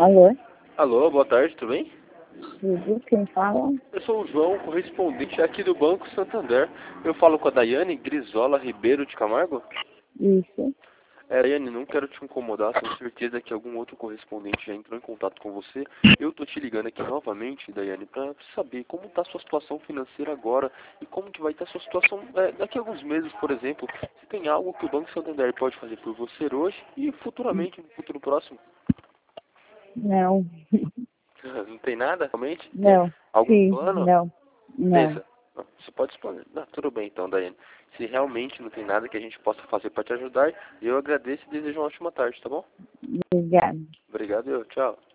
Alô? Alô, boa tarde, tudo bem? Tudo? Quem fala? Eu sou o João, correspondente aqui do Banco Santander. Eu falo com a Daiane Grisola Ribeiro de Camargo. Isso. Daiane, não quero te incomodar, tenho certeza que algum outro correspondente já entrou em contato com você. Eu tô te ligando aqui novamente, Daiane, para saber como está a sua situação financeira agora e como que vai estar a sua situação daqui a alguns meses, por exemplo. Se tem algo que o Banco Santander pode fazer por você hoje e futuramente, no futuro próximo. Não. Não tem nada, realmente? Tem Não. algum Sim. plano? Não. Não. Pensa. Não, você pode explanar. Não, tudo bem então, Daiane. Se realmente não tem nada que a gente possa fazer para te ajudar, eu agradeço e desejo uma ótima tarde, tá bom? Obrigada. Obrigado, tchau.